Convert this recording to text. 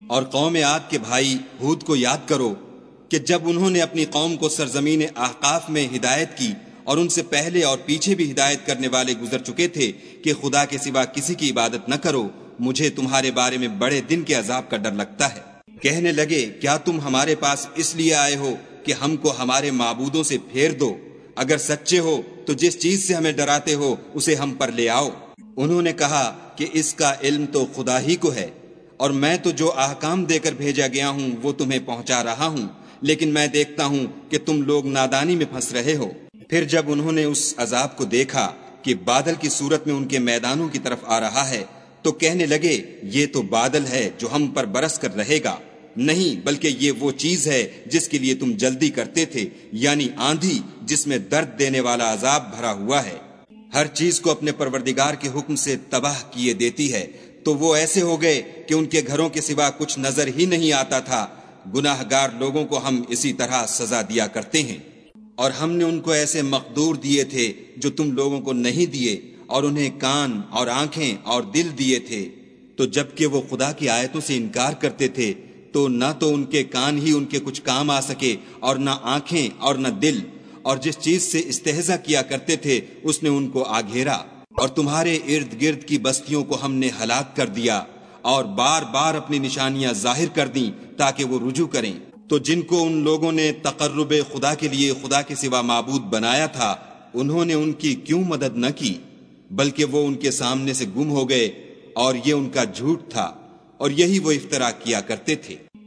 اور قوم عاد کے بھائی ہود کو یاد کرو کہ جب انہوں نے اپنی قوم کو سرزمین احقاف میں ہدایت کی اور ان سے پہلے اور پیچھے بھی ہدایت کرنے والے گزر چکے تھے کہ خدا کے سوا کسی کی عبادت نہ کرو، مجھے تمہارے بارے میں بڑے دن کے عذاب کا ڈر لگتا ہے۔ کہنے لگے کیا تم ہمارے پاس اس لیے آئے ہو کہ ہم کو ہمارے معبودوں سے پھیر دو؟ اگر سچے ہو تو جس چیز سے ہمیں ڈراتے ہو اسے ہم پر لے آؤ۔ انہوں نے کہا کہ اس کا علم تو خدا ہی کو ہے، اور میں تو جو احکام دے کر بھیجا گیا ہوں وہ تمہیں پہنچا رہا ہوں، لیکن میں دیکھتا ہوں کہ تم لوگ نادانی میں پھنس رہے ہو۔ پھر جب انہوں نے اس عذاب کو دیکھا کہ بادل کی صورت میں ان کے میدانوں کی طرف آ رہا ہے تو کہنے لگے یہ تو بادل ہے جو ہم پر برس کر رہے گا، نہیں بلکہ یہ وہ چیز ہے جس کے لیے تم جلدی کرتے تھے، یعنی آندھی جس میں درد دینے والا عذاب بھرا ہوا ہے۔ ہر چیز کو اپنے پروردگار کے حکم سے تباہ کیے دیتی ہے، تو وہ ایسے ہو گئے کہ ان کے گھروں کے سوا کچھ نظر ہی نہیں آتا تھا۔ گناہ گار لوگوں کو ہم اسی طرح سزا دیا کرتے ہیں، اور ہم نے ان کو ایسے مقدور دیے تھے جو تم لوگوں کو نہیں دیے، اور انہیں کان اور آنکھیں اور دل دیے تھے، تو جب کہ وہ خدا کی آیتوں سے انکار کرتے تھے تو نہ تو ان کے کان ہی ان کے کچھ کام آ سکے اور نہ آنکھیں اور نہ دل، اور جس چیز سے استہزا کیا کرتے تھے اس نے ان کو آ گھیرا، اور تمہارے ارد گرد کی بستیوں کو ہم نے ہلاک کر دیا اور بار بار اپنی نشانیاں ظاہر کر دیں تاکہ وہ رجوع کریں۔ تو جن کو ان لوگوں نے تقرب خدا کے لیے خدا کے سوا معبود بنایا تھا، انہوں نے ان کی کیوں مدد نہ کی، بلکہ وہ ان کے سامنے سے گم ہو گئے، اور یہ ان کا جھوٹ تھا اور یہی وہ افترا کیا کرتے تھے۔